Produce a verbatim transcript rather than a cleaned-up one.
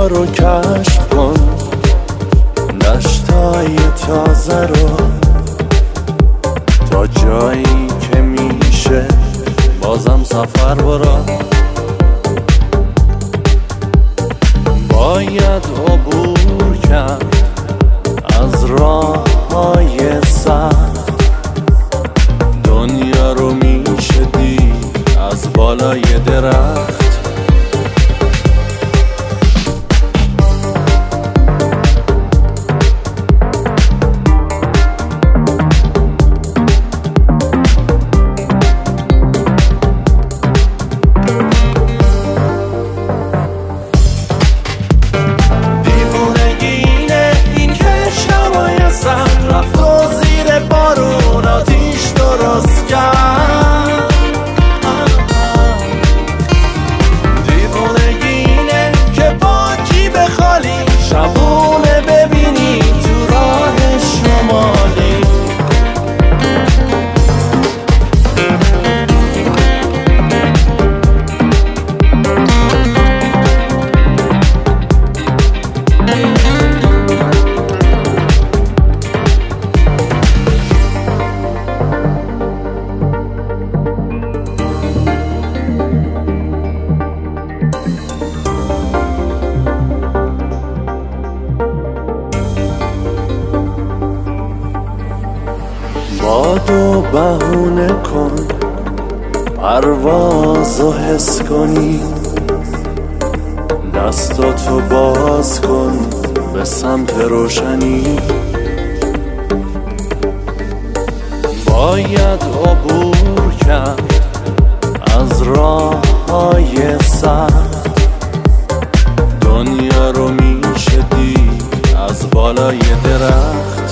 دنیا رو کشف کن، دشتای تازه رو، تا جایی که میشه بازم سفر برا. باید عبور کرد از راه های سخت، دنیا رو میشه دید از بالای درخت. رفت و زیر بارون آتیش درست کرد. دیوونگینه که با جیب خالی شبونه ببینی تو راه شمالی. بادو بهونه کن پروازو حس کنی، دستاتو باز کن به سمت روشنی. باید عبور کرد از راه های سخت، دنیا رو میشه دید از بالای درخت.